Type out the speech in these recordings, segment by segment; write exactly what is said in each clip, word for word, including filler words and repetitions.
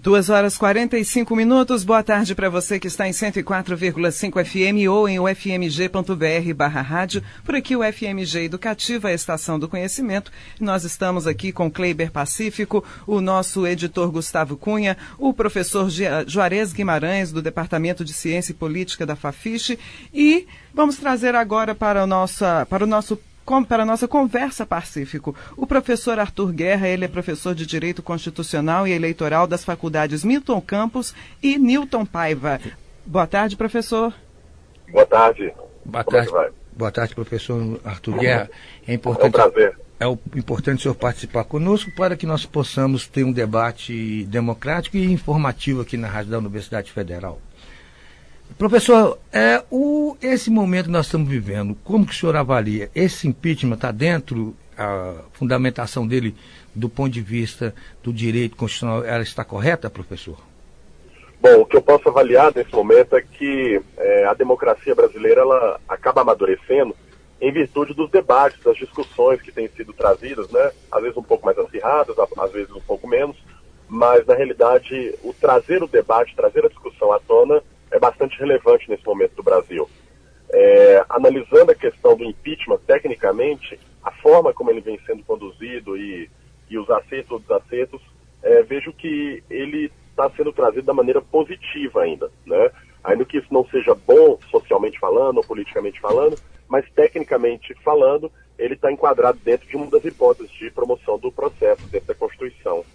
duas horas e quarenta e cinco minutos. Boa tarde para você que está em cento e quatro vírgula cinco F M ou em u f m g ponto b r barra rádio. Por aqui o F M G Educativa, a Estação do Conhecimento. Nós estamos aqui com Kleiber Pacífico, o nosso editor Gustavo Cunha, o professor Juarez Guimarães, do Departamento de Ciência e Política da Fafiche. E vamos trazer agora para o nosso, para o nosso para a nossa conversa, Pacífico, o professor Arthur Guerra. Ele é professor de Direito Constitucional e Eleitoral das faculdades Milton Campos e Newton Paiva. Boa tarde, professor. Boa tarde. Boa tarde, boa tarde, professor Arthur Guerra. É importante, é um prazer. É o importante o senhor participar conosco para que nós possamos ter um debate democrático e informativo aqui na Rádio da Universidade Federal. Professor, é, o, esse momento que nós estamos vivendo, como que o senhor avalia? Esse impeachment está dentro, a fundamentação dele, do ponto de vista do direito constitucional, ela está correta, professor? Bom, o que eu posso avaliar nesse momento é que é, a democracia brasileira ela acaba amadurecendo em virtude dos debates, das discussões que têm sido trazidas, né? Às vezes um pouco mais acirradas, às vezes um pouco menos, mas na realidade o trazer o debate, trazer a discussão à tona é bastante relevante nesse momento do Brasil. É, analisando a questão do impeachment, tecnicamente, a forma como ele vem sendo conduzido e, e os acertos ou desacertos, é, vejo que ele está sendo trazido da maneira positiva ainda, né? Ainda que isso não seja bom socialmente falando ou politicamente falando, mas tecnicamente falando, ele está enquadrado dentro de uma das hipóteses de promoção do processo, dentro da Constituição.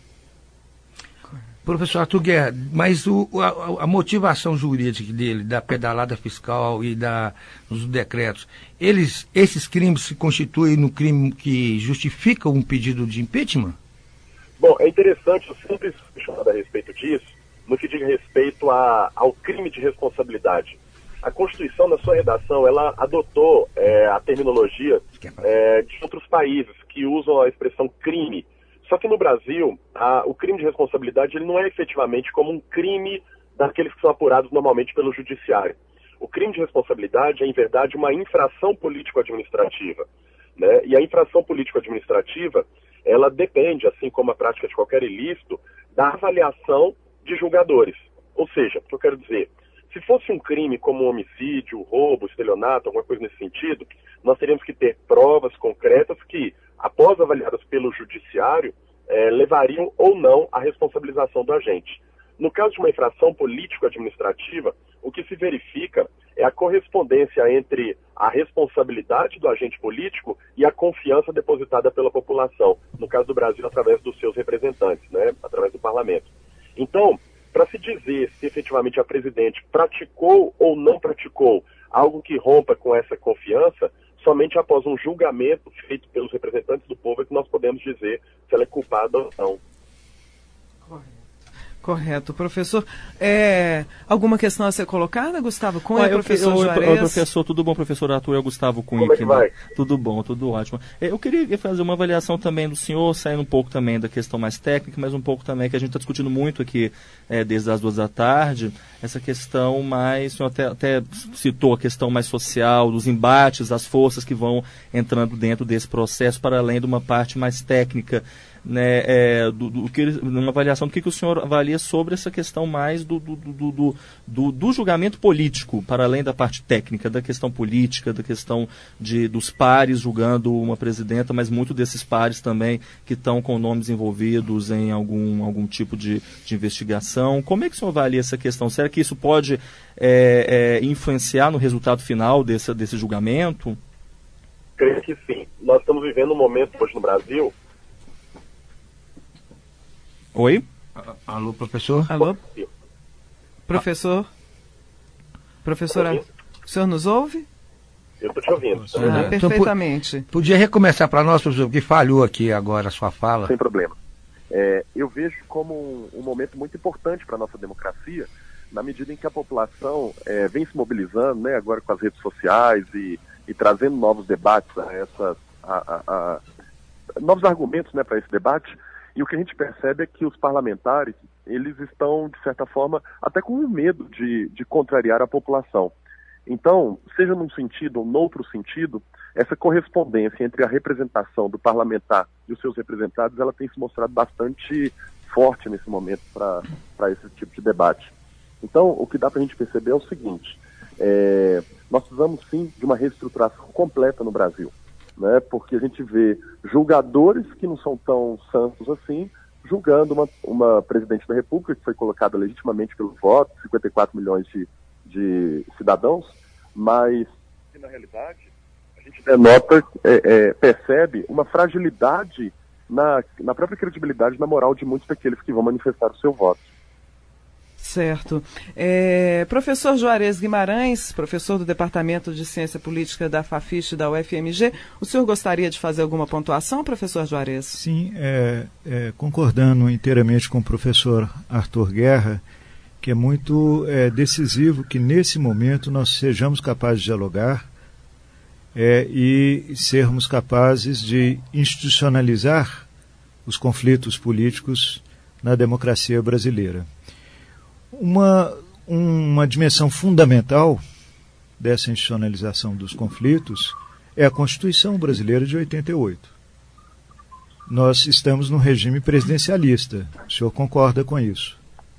Professor Arthur Guerra, mas o, a, a motivação jurídica dele, da pedalada fiscal e da, dos decretos, eles, esses crimes se constituem no crime que justifica um pedido de impeachment? Bom, é interessante, eu sempre questionado a respeito disso, no que diz respeito a, ao crime de responsabilidade. A Constituição, na sua redação, ela adotou é, a terminologia é, de outros países que usam a expressão crime. Só que no Brasil, a, o crime de responsabilidade ele não é efetivamente como um crime daqueles que são apurados normalmente pelo judiciário. O crime de responsabilidade é, em verdade, uma infração político-administrativa, né? E a infração político-administrativa, ela depende, assim como a prática de qualquer ilícito, da avaliação de julgadores. Ou seja, o que eu quero dizer, se fosse um crime como um homicídio, roubo, estelionato, alguma coisa nesse sentido, nós teríamos que ter provas concretas que, após avaliadas pelo judiciário, eh, levariam ou não à responsabilização do agente. No caso de uma infração político-administrativa, o que se verifica é a correspondência entre a responsabilidade do agente político e a confiança depositada pela população, no caso do Brasil, através dos seus representantes, né, através do parlamento. Então, para se dizer se efetivamente a presidente praticou ou não praticou algo que rompa com essa confiança, somente após um julgamento feito pelos representantes do povo é que nós podemos dizer se ela é culpada ou não. Correto. Professor, é, alguma questão a ser colocada, Gustavo Cunha, Ué, professor eu, Juarez? Oi, professor, tudo bom, professor Arthur? É o Gustavo Cunha. Como é que aqui, vai? Né? Tudo bom, tudo ótimo. Eu queria fazer uma avaliação também do senhor, saindo um pouco também da questão mais técnica, mas um pouco também que a gente está discutindo muito aqui é, desde as duas da tarde, essa questão mais, o senhor até, até citou a questão mais social, dos embates, das forças que vão entrando dentro desse processo, para além de uma parte mais técnica, né, é, do, do, que, uma avaliação do que, que o senhor avalia sobre essa questão mais do, do, do, do, do, do julgamento político, para além da parte técnica, da questão política, da questão de, dos pares julgando uma presidenta, mas muito desses pares também que estão com nomes envolvidos em algum, algum tipo de, de investigação. Como é que o senhor avalia essa questão? Será que isso pode é, é, influenciar no resultado final desse, desse julgamento? Creio que sim. Nós estamos vivendo um momento hoje no Brasil. Oi? Alô, professor? Alô? Professor? Professor, o senhor nos ouve? Eu estou te ouvindo. Ah, é. perfeitamente. Então, podia recomeçar para nós, professor, porque falhou aqui agora a sua fala. Sem problema. É, eu vejo como um, um momento muito importante para a nossa democracia, na medida em que a população é, vem se mobilizando, né, agora com as redes sociais e, e trazendo novos debates, a essas, a, a, a, novos argumentos, né, para esse debate. E o que a gente percebe é que os parlamentares, eles estão, de certa forma, até com medo de, de contrariar a população. Então, seja num sentido ou noutro sentido, essa correspondência entre a representação do parlamentar e os seus representados, ela tem se mostrado bastante forte nesse momento para esse tipo de debate. Então, o que dá para a gente perceber é o seguinte, é, nós precisamos sim de uma reestruturação completa no Brasil, né, porque a gente vê julgadores que não são tão santos assim, julgando uma, uma presidente da República que foi colocada legitimamente pelo voto, cinquenta e quatro milhões de, de cidadãos, mas na realidade a gente denota, é, é, percebe uma fragilidade na, na própria credibilidade, na moral de muitos daqueles que vão manifestar o seu voto. Certo. É, professor Juarez Guimarães, professor do Departamento de Ciência Política da Fafiche da U F M G, o senhor gostaria de fazer alguma pontuação, professor Juarez? Sim, é, é, concordando inteiramente com o professor Arthur Guerra, que é muito é, decisivo que nesse momento nós sejamos capazes de dialogar é, e sermos capazes de institucionalizar os conflitos políticos na democracia brasileira. Uma, uma dimensão fundamental dessa institucionalização dos conflitos é a Constituição brasileira de oitenta e oito. Nós estamos num regime presidencialista, o senhor concorda com isso?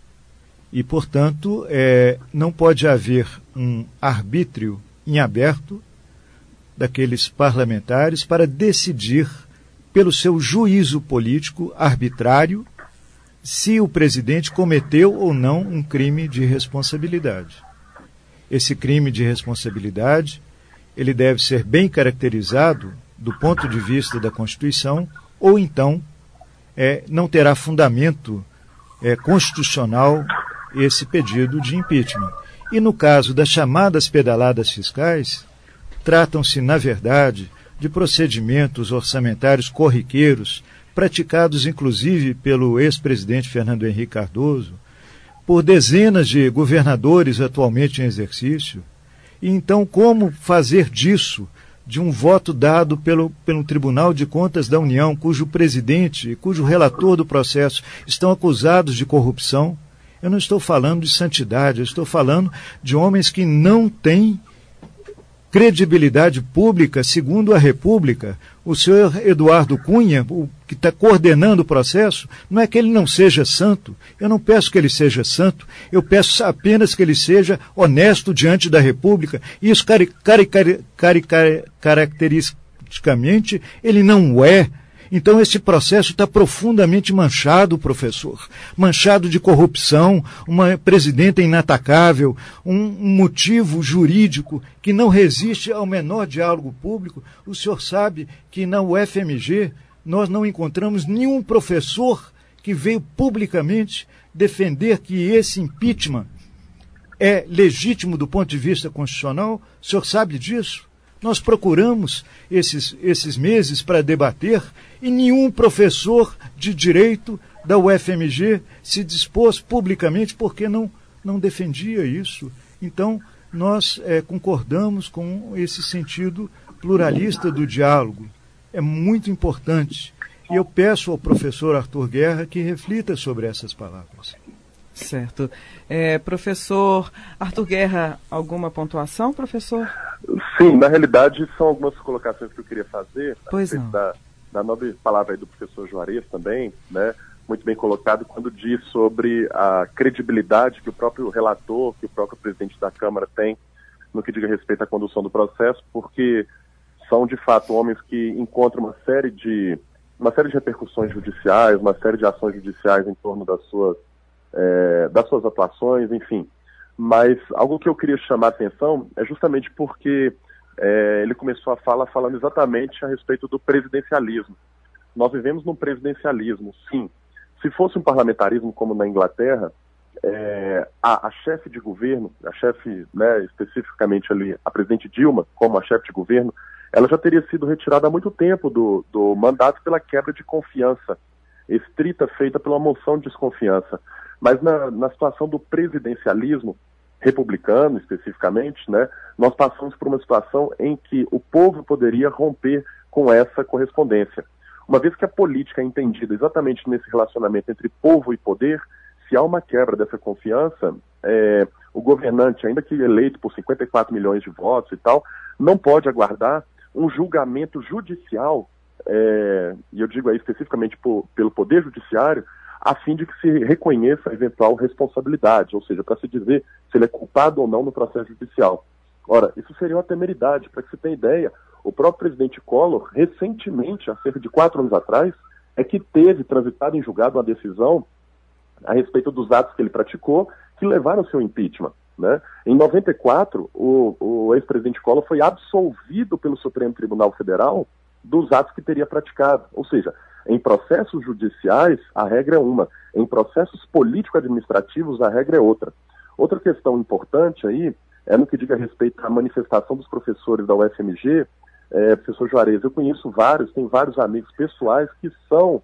E, portanto, é, não pode haver um arbítrio em aberto daqueles parlamentares para decidir, pelo seu juízo político arbitrário, se o presidente cometeu ou não um crime de responsabilidade. Esse crime de responsabilidade, ele deve ser bem caracterizado do ponto de vista da Constituição, ou então é, não terá fundamento é, constitucional esse pedido de impeachment. E no caso das chamadas pedaladas fiscais, tratam-se, na verdade, de procedimentos orçamentários corriqueiros, praticados inclusive pelo ex-presidente Fernando Henrique Cardoso, por dezenas de governadores atualmente em exercício. E então, como fazer disso, de um voto dado pelo, pelo Tribunal de Contas da União, cujo presidente e cujo relator do processo estão acusados de corrupção? Eu não estou falando de santidade, eu estou falando de homens que não têm credibilidade pública, segundo a República. O senhor Eduardo Cunha, o que está coordenando o processo, não é que ele não seja santo. Eu não peço que ele seja santo, eu peço apenas que ele seja honesto diante da República. Isso, cari cari cari cari cari caracteristicamente, ele não é. Então esse processo está profundamente manchado, professor, manchado de corrupção, uma presidenta inatacável, um, um motivo jurídico que não resiste ao menor diálogo público. O senhor sabe que na U F M G nós não encontramos nenhum professor que veio publicamente defender que esse impeachment é legítimo do ponto de vista constitucional. O senhor sabe disso? Nós procuramos esses, esses meses para debater e nenhum professor de direito da U F M G se dispôs publicamente porque não, não defendia isso. Então, nós é, concordamos com esse sentido pluralista do diálogo. É muito importante. E eu peço ao professor Arthur Guerra que reflita sobre essas palavras. Certo. É, professor Arthur Guerra, alguma pontuação, professor? Sim, na realidade são algumas colocações que eu queria fazer. Pois não. Da, da nobre palavra aí do professor Juarez também, né, muito bem colocado, quando diz sobre a credibilidade que o próprio relator, que o próprio presidente da Câmara tem no que diga respeito à condução do processo, porque são, de fato, homens que encontram uma série de, uma série de repercussões judiciais, uma série de ações judiciais em torno das suas É, das suas atuações, enfim. Mas algo que eu queria chamar a atenção é justamente porque é, ele começou a fala falando exatamente a respeito do presidencialismo. Nós vivemos num presidencialismo, sim. Se fosse um parlamentarismo como na Inglaterra, é, a, a chefe de governo, a chefe, né, especificamente ali, a presidente Dilma, como a chefe de governo, ela já teria sido retirada há muito tempo do, do mandato pela quebra de confiança estrita feita pela moção de desconfiança. Mas na, na situação do presidencialismo republicano, especificamente, né, nós passamos por uma situação em que o povo poderia romper com essa correspondência. Uma vez que a política é entendida exatamente nesse relacionamento entre povo e poder, se há uma quebra dessa confiança, é, o governante, ainda que eleito por cinquenta e quatro milhões de votos e tal, não pode aguardar um julgamento judicial, é, e eu digo aí especificamente por, pelo Poder Judiciário, a fim de que se reconheça a eventual responsabilidade, ou seja, para se dizer se ele é culpado ou não no processo judicial. Ora, isso seria uma temeridade. Para que você tenha ideia, o próprio presidente Collor, recentemente, há cerca de quatro anos atrás, é que teve transitado em julgado uma decisão a respeito dos atos que ele praticou que levaram ao seu impeachment, né? Em noventa e quatro, o, o ex-presidente Collor foi absolvido pelo Supremo Tribunal Federal dos atos que teria praticado. Ou seja, em processos judiciais, a regra é uma. Em processos político-administrativos, a regra é outra. Outra questão importante aí é no que diga respeito à manifestação dos professores da U F M G. É, professor Juarez, eu conheço vários, tem vários amigos pessoais que são,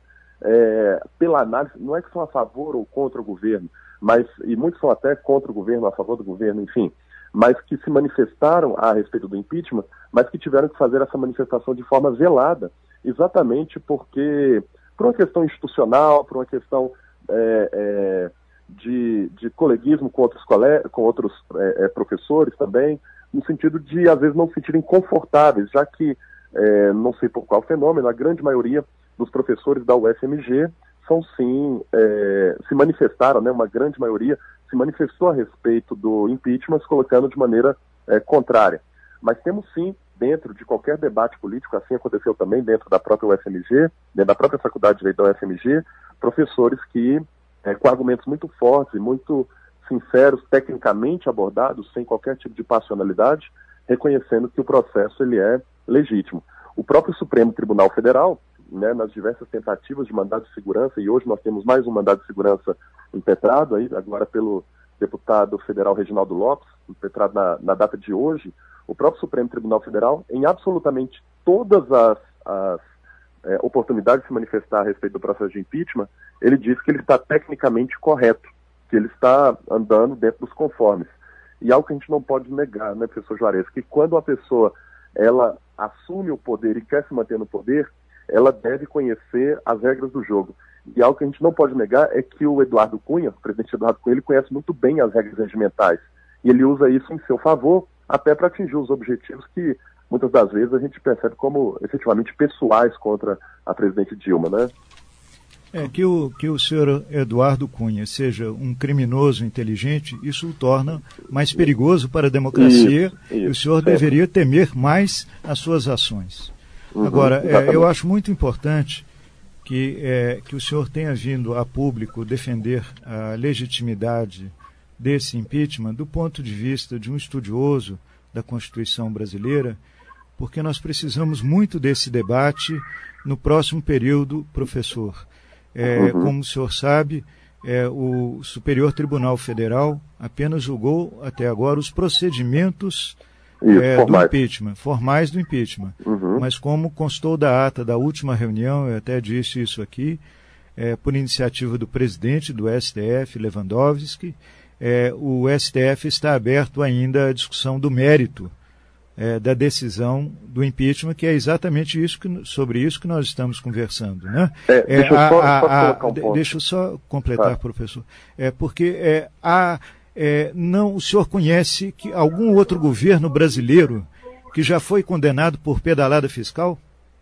é, pela análise, não é que são a favor ou contra o governo, mas, e muitos são até contra o governo, a favor do governo, enfim, mas que se manifestaram a respeito do impeachment, mas que tiveram que fazer essa manifestação de forma velada, exatamente porque, por uma questão institucional, por uma questão é, é, de, de coleguismo com outros, colegas, com outros é, é, professores também, no sentido de, às vezes, não se sentirem confortáveis, já que, é, não sei por qual fenômeno, a grande maioria dos professores da U F M G são, sim, é, se manifestaram, né, uma grande maioria se manifestou a respeito do impeachment, se colocando de maneira é, contrária. Mas temos, sim, dentro de qualquer debate político, assim aconteceu também dentro da própria U F M G, dentro da própria Faculdade de Direito da U F M G, professores que, é, com argumentos muito fortes e muito sinceros, tecnicamente abordados, sem qualquer tipo de passionalidade, reconhecendo que o processo ele é legítimo. O próprio Supremo Tribunal Federal, né, nas diversas tentativas de mandado de segurança, e hoje nós temos mais um mandado de segurança impetrado, aí, agora pelo deputado federal Reginaldo Lopes, impetrado na, na data de hoje, o próprio Supremo Tribunal Federal, em absolutamente todas as, as é, oportunidades de se manifestar a respeito do processo de impeachment, ele diz que ele está tecnicamente correto, que ele está andando dentro dos conformes. E algo que a gente não pode negar, né, professor Juarez, que quando uma pessoa ela assume o poder e quer se manter no poder, ela deve conhecer as regras do jogo. E algo que a gente não pode negar é que o Eduardo Cunha, o presidente Eduardo Cunha, ele conhece muito bem as regras regimentais. E ele usa isso em seu favor, até para atingir os objetivos que, muitas das vezes, a gente percebe como efetivamente pessoais contra a presidente Dilma, né? É, que o, que o senhor Eduardo Cunha seja um criminoso inteligente, isso o torna mais perigoso para a democracia, isso, isso, e o senhor sempre deveria temer mais as suas ações. Uhum, Agora, é, eu acho muito importante que, é, que o senhor tenha vindo a público defender a legitimidade desse impeachment do ponto de vista de um estudioso da Constituição brasileira, porque nós precisamos muito desse debate no próximo período, professor. É, uhum. Como o senhor sabe, é, o Superior Tribunal Federal apenas julgou até agora os procedimentos Isso, é, do impeachment, formais do impeachment. Uhum. Mas como constou da ata da última reunião, eu até disse isso aqui, é, por iniciativa do presidente do S T F, Lewandowski, é, o S T F está aberto ainda à discussão do mérito É, da decisão do impeachment, que é exatamente isso que, sobre isso que nós estamos conversando, né? É, deixa, eu é, só, a, só a, um de, deixa eu só completar, tá, professor. É, porque é, a, é, não, o senhor conhece que algum outro governo brasileiro que já foi condenado por pedalada fiscal?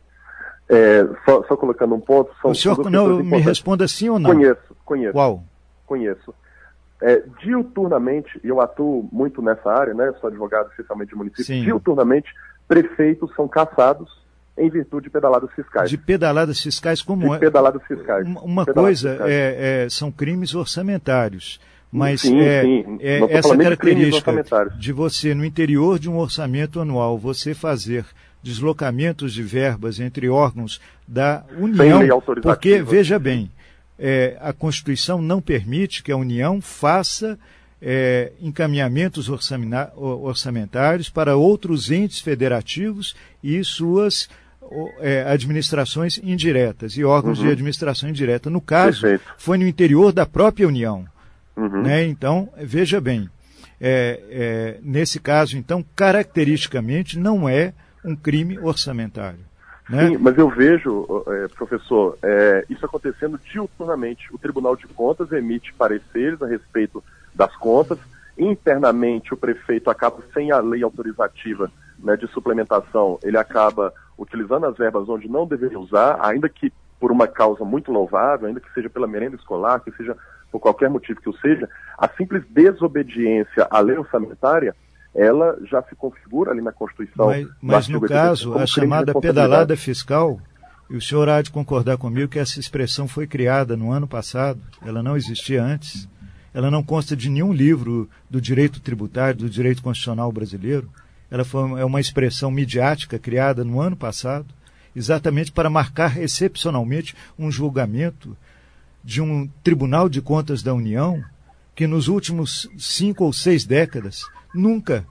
É, só, só colocando um ponto... São o senhor não, me responda sim ou não? Conheço, conheço. Qual? Conheço. É, diuturnamente, e eu atuo muito nessa área, né, sou advogado especialmente de município, Sim. diuturnamente, prefeitos são caçados em virtude de pedaladas fiscais. De pedaladas fiscais como de é? pedaladas fiscais. Uma, uma pedaladas coisa, fiscais. É, é, são crimes orçamentários, mas sim, é, sim. é essa característica de você, no interior de um orçamento anual, você fazer deslocamentos de verbas entre órgãos da União, porque, veja bem, É, a Constituição não permite que a União faça é, encaminhamentos orçamentários para outros entes federativos e suas é, administrações indiretas e órgãos uhum. de administração indireta. No caso, Perfeito. foi no interior da própria União. Uhum. Né? Então, veja bem, é, é, nesse caso, então, caracteristicamente, não é um crime orçamentário. Né? Sim, mas eu vejo, é, professor, é, isso acontecendo diuturnamente. O Tribunal de Contas emite pareceres a respeito das contas. Internamente, o prefeito acaba, sem a lei autorizativa, né, de suplementação, ele acaba utilizando as verbas onde não deveria usar, ainda que por uma causa muito louvável, ainda que seja pela merenda escolar, que seja por qualquer motivo que o seja, a simples desobediência à lei orçamentária, ela já se configura ali na Constituição. Mas, mas no caso, a chamada pedalada fiscal, e o senhor há de concordar comigo que essa expressão foi criada no ano passado, ela não existia antes, ela não consta de nenhum livro do direito tributário, do direito constitucional brasileiro, ela foi, é uma expressão midiática criada no ano passado, exatamente para marcar excepcionalmente um julgamento de um Tribunal de Contas da União que nos últimos cinco ou seis décadas nunca,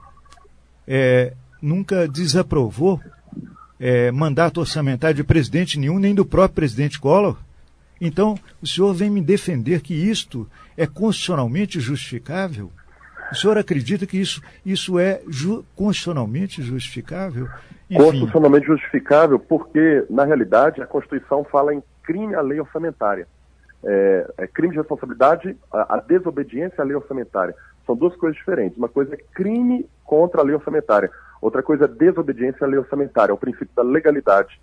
é, nunca desaprovou é, mandato orçamentário de presidente nenhum, nem do próprio presidente Collor. Então, o senhor vem me defender que isto é constitucionalmente justificável? O senhor acredita que isso, isso é ju- constitucionalmente justificável? Enfim. Constitucionalmente justificável porque, na realidade, a Constituição fala em crime à lei orçamentária. É, é crime de responsabilidade, a, a desobediência à lei orçamentária. São duas coisas diferentes. Uma coisa é crime contra a lei orçamentária. Outra coisa é desobediência à lei orçamentária, é o princípio da legalidade.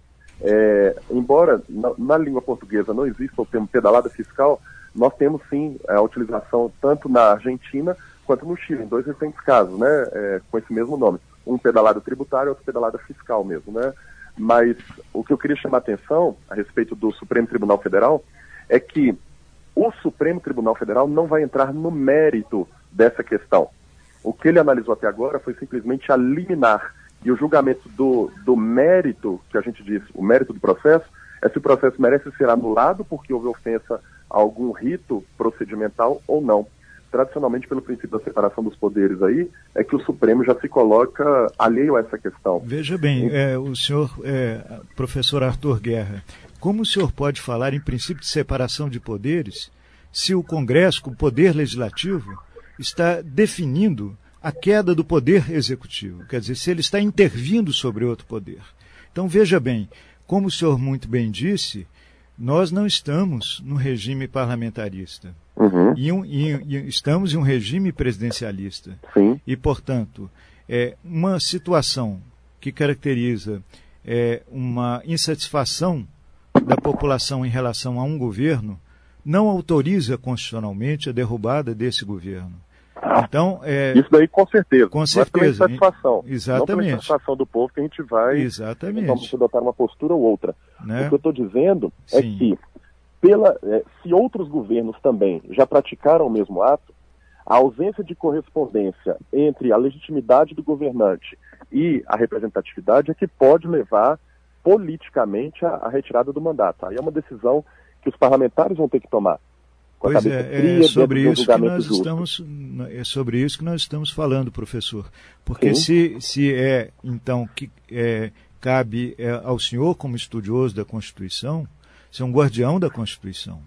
É, embora na, na língua portuguesa não exista o termo pedalada fiscal, nós temos sim a utilização tanto na Argentina quanto no Chile, em dois recentes casos, né, é, com esse mesmo nome. Um pedalada tributária e outro pedalada fiscal mesmo, né? Mas o que eu queria chamar a atenção a respeito do Supremo Tribunal Federal é que o Supremo Tribunal Federal não vai entrar no mérito dessa questão. O que ele analisou até agora foi simplesmente a liminar. E o julgamento do, do mérito, que a gente diz, o mérito do processo, é se o processo merece ser anulado porque houve ofensa a algum rito procedimental ou não. Tradicionalmente, pelo princípio da separação dos poderes aí, é que o Supremo já se coloca alheio a essa questão. Veja bem, é, o senhor, é, professor Arthur Guerra, como o senhor pode falar em princípio de separação de poderes se o Congresso, o Poder Legislativo, está definindo a queda do Poder Executivo? Quer dizer, se ele está intervindo sobre outro poder. Então, veja bem, como o senhor muito bem disse, nós não estamos no regime parlamentarista. Uhum. E, um, e, e estamos em um regime presidencialista. Sim. E, portanto, é uma situação que caracteriza é, uma insatisfação da população em relação a um governo não autoriza constitucionalmente a derrubada desse governo. Então, é, isso daí com certeza. Com certeza. Não é satisfação. Exatamente. Não é satisfação do povo que a gente vai Exatamente. Vamos adotar uma postura ou outra. Né? O que eu estou dizendo Sim. é que pela, é, se outros governos também já praticaram o mesmo ato, a ausência de correspondência entre a legitimidade do governante e a representatividade é que pode levar politicamente à, à retirada do mandato. Aí é uma decisão que os parlamentares vão ter que tomar. Pois é, é sobre isso que nós estamos, é sobre isso que nós estamos falando, professor. Porque se, se é, então, que é, cabe é, ao senhor, como estudioso da Constituição, ser um guardião da Constituição.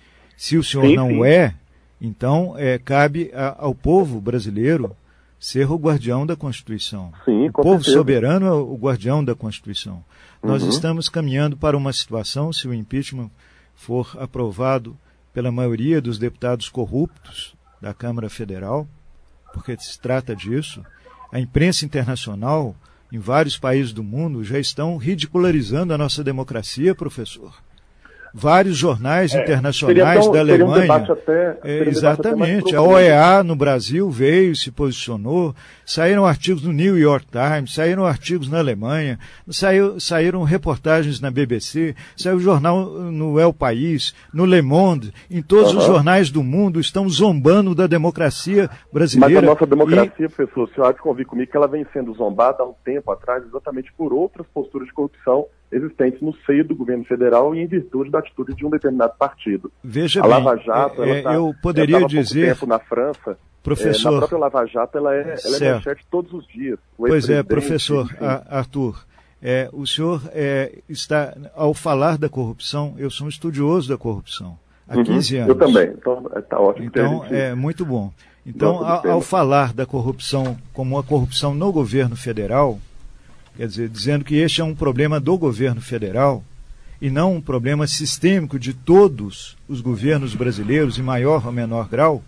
Se o senhor sim, não sim. é, então é, cabe a, ao povo brasileiro ser o guardião da Constituição. Sim, o povo certeza. soberano é o guardião da Constituição. Uhum. Nós estamos caminhando para uma situação, se o impeachment for aprovado pela maioria dos deputados corruptos da Câmara Federal, porque se trata disso, a imprensa internacional, em vários países do mundo, já estão ridicularizando a nossa democracia, professor. Vários jornais é, internacionais tão, da Alemanha. Um até, é, exatamente. A O E A no Brasil veio, se posicionou. Saíram artigos no New York Times, saíram artigos na Alemanha, saiu, saíram reportagens na B B C, saiu jornal no El País, no Le Monde. Em todos uhum. os jornais do mundo estão zombando da democracia brasileira. Mas a nossa democracia, e... professor, o senhor há de convir comigo que ela vem sendo zombada há um tempo atrás, exatamente por outras posturas de corrupção existentes no seio do governo federal e em virtude da atitude de um determinado partido. Veja a bem, Lava Jato, é, ela tá, eu poderia ela dizer, tempo na França, professor, é, na própria Lava Jato, ela é, ela é manchete todos os dias. O pois é, professor a, Arthur, é, o senhor é, está, ao falar da corrupção, eu sou um estudioso da corrupção, há uhum, quinze anos. Eu também, então está ótimo. Então, é muito bom. Então, ao, ao falar da corrupção como uma corrupção no governo federal, quer dizer, dizendo que este é um problema do governo federal e não um problema sistêmico de todos os governos brasileiros, em maior ou menor grau,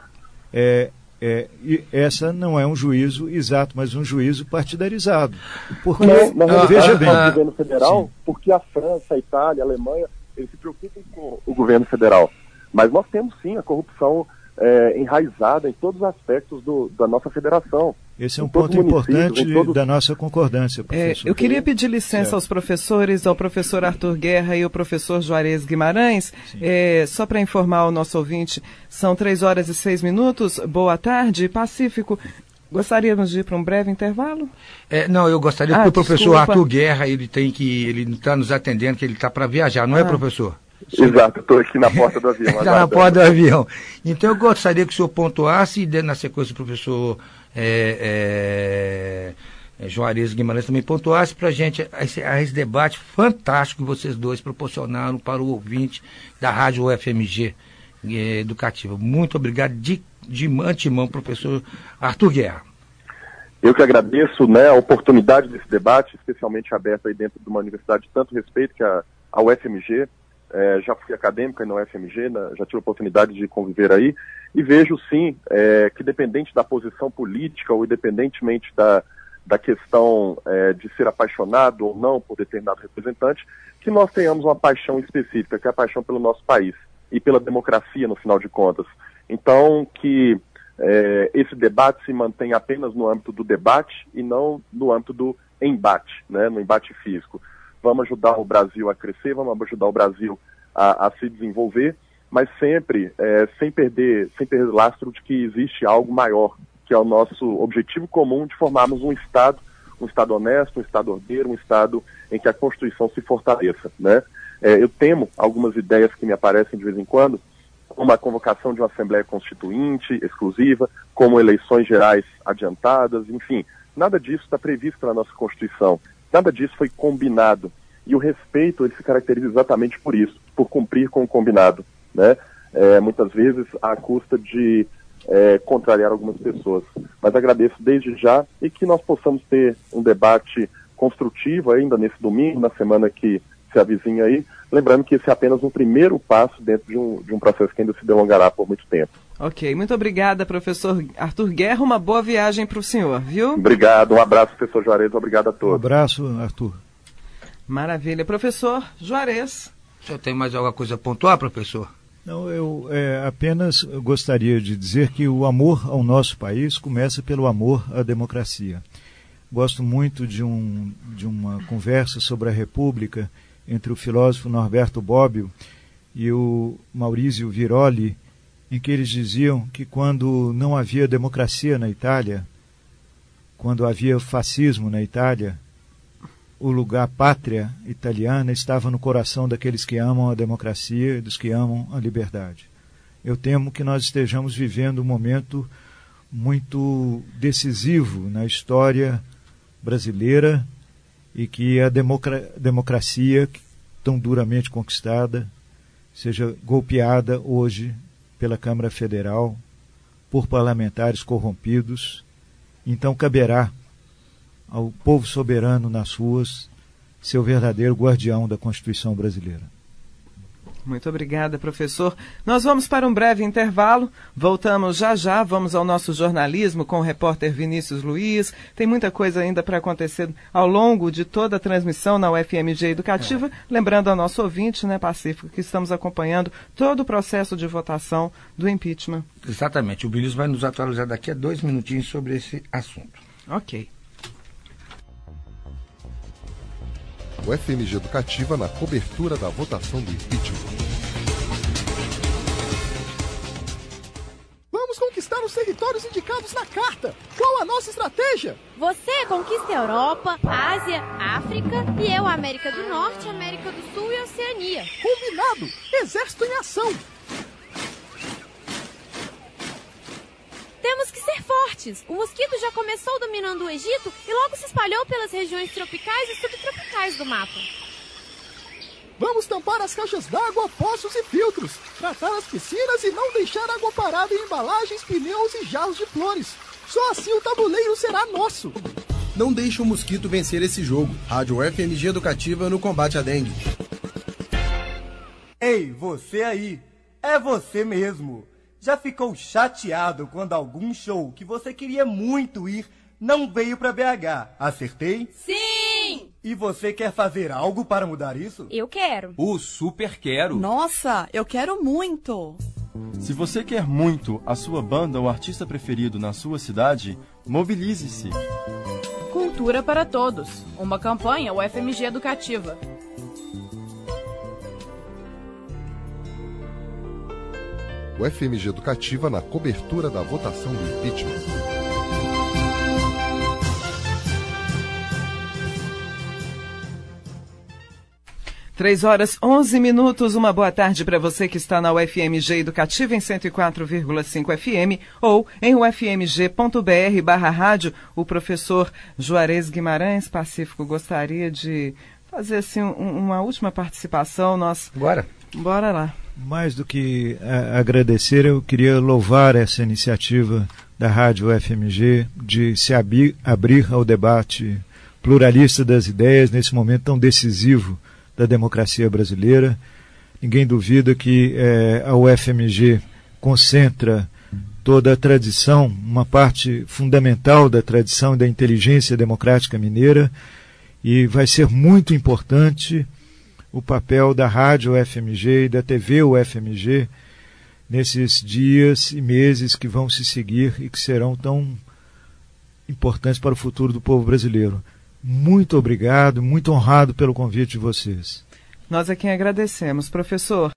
é, é, e essa não é um juízo exato, mas um juízo partidarizado. Porque, não, na ah, veja bem, o governo federal, sim. porque a França, a Itália, a Alemanha eles se preocupam com o governo federal. Mas nós temos sim a corrupção é, enraizada em todos os aspectos do, da nossa federação. Esse é um ponto importante todos... da nossa concordância, professor. É, eu queria pedir licença certo. aos professores, ao professor Arthur Guerra e ao professor Juarez Guimarães, é, só para informar o nosso ouvinte, são três horas e seis minutos. Boa tarde, Pacífico. Gostaríamos de ir para um breve intervalo? É, não, eu gostaria ah, que o professor desculpa. Arthur Guerra, ele tem que, ele está nos atendendo, que ele está para viajar, não ah. é, professor? Exato, estou aqui na porta do avião. Está na porta do avião. Então eu gostaria que o senhor pontuasse, e na sequência o professor é, é, Juarez Guimarães também pontuasse para a gente esse, esse debate fantástico que vocês dois proporcionaram para o ouvinte da Rádio U F M G é, Educativa. Muito obrigado de, de antemão, professor Arthur Guerra. Eu que agradeço, né, a oportunidade desse debate, especialmente aberto aí dentro de uma universidade de tanto respeito, que é a, a U F M G. É, já fui acadêmico aí na U F M G, né, já tive a oportunidade de conviver aí, e vejo sim é, que independente da posição política ou independentemente da, da questão é, de ser apaixonado ou não por determinado representante, que nós tenhamos uma paixão específica, que é a paixão pelo nosso país e pela democracia, no final de contas. Então, que é, esse debate se mantenha apenas no âmbito do debate e não no âmbito do embate, né, no embate físico. Vamos ajudar o Brasil a crescer, vamos ajudar o Brasil a, a se desenvolver, mas sempre, é, sem perder, sem perder lastro de que existe algo maior, que é o nosso objetivo comum de formarmos um Estado, um Estado honesto, um Estado ordeiro, um Estado em que a Constituição se fortaleça, né? É, eu temo algumas ideias que me aparecem de vez em quando, como a convocação de uma Assembleia Constituinte exclusiva, como eleições gerais adiantadas, enfim, nada disso está previsto na nossa Constituição. Nada disso foi combinado. E o respeito, ele se caracteriza exatamente por isso, por cumprir com o combinado, né? É, muitas vezes à custa de é, contrariar algumas pessoas. Mas agradeço desde já e que nós possamos ter um debate construtivo ainda nesse domingo, na semana que se avizinha aí, lembrando que esse é apenas um primeiro passo dentro de um, de um processo que ainda se delongará por muito tempo. Ok, muito obrigada, professor Arthur Guerra, uma boa viagem para o senhor, viu? Obrigado, um abraço, professor Juarez, obrigado a todos. Um abraço, Arthur. Maravilha. Professor Juarez. O senhor tem mais alguma coisa a pontuar, professor? Não, eu é, apenas gostaria de dizer que o amor ao nosso país começa pelo amor à democracia. Gosto muito de, um, de uma conversa sobre a República entre o filósofo Norberto Bobbio e o Maurizio Viroli, em que eles diziam que quando não havia democracia na Itália, quando havia fascismo na Itália, o lugar pátria italiana estava no coração daqueles que amam a democracia e dos que amam a liberdade. Eu temo que nós estejamos vivendo um momento muito decisivo na história brasileira e que a democra- democracia tão duramente conquistada seja golpeada hoje pela Câmara Federal, por parlamentares corrompidos. Então caberá ao povo soberano nas ruas ser o verdadeiro guardião da Constituição brasileira. Muito obrigada, professor. Nós vamos para um breve intervalo. Voltamos já já. Vamos ao nosso jornalismo com o repórter Vinícius Luiz. Tem muita coisa ainda para acontecer ao longo de toda a transmissão na U F M G Educativa. É. Lembrando ao nosso ouvinte, né, Pacífico, que estamos acompanhando todo o processo de votação do impeachment. Exatamente. O Vinícius vai nos atualizar daqui a dois minutinhos sobre esse assunto. Ok. U F M G Educativa na cobertura da votação do impeachment. Vamos conquistar os territórios indicados na carta. Qual a nossa estratégia? Você conquista a Europa, Ásia, África e eu a América do Norte, América do Sul e Oceania. Combinado! Exército em ação! Temos que ser fortes. O mosquito já começou dominando o Egito e logo se espalhou pelas regiões tropicais e subtropicais do mapa. Vamos tampar as caixas d'água, poços e filtros, tratar as piscinas e não deixar água parada em embalagens, pneus e jarros de flores. Só assim o tabuleiro será nosso. Não deixe o mosquito vencer esse jogo. Rádio U F M G Educativa no combate à dengue. Ei, você aí. É você mesmo. Já ficou chateado quando algum show que você queria muito ir não veio para B H? Acertei? Sim! E você quer fazer algo para mudar isso? Eu quero. O super quero. Nossa, eu quero muito. Se você quer muito a sua banda ou artista preferido na sua cidade, mobilize-se. Cultura para Todos, uma campanha U F M G Educativa. U F M G Educativa na cobertura da votação do impeachment. Três horas, onze minutos. Uma boa tarde para você que está na U F M G Educativa em cento e quatro vírgula cinco F M ou em u f m g ponto b r barra rádio. O professor Juarez Guimarães Pacífico gostaria de fazer assim um, uma última participação. Nós... Bora. Bora lá. Mais do que a, agradecer, eu queria louvar essa iniciativa da Rádio U F M G de se abrir, abrir ao debate pluralista das ideias nesse momento tão decisivo da democracia brasileira. Ninguém duvida que eh, a U F M G concentra toda a tradição, uma parte fundamental da tradição e da inteligência democrática mineira, e vai ser muito importante o papel da Rádio U F M G e da T V U F M G nesses dias e meses que vão se seguir e que serão tão importantes para o futuro do povo brasileiro. Muito obrigado, muito honrado pelo convite de vocês. Nós é quem agradecemos. Professor.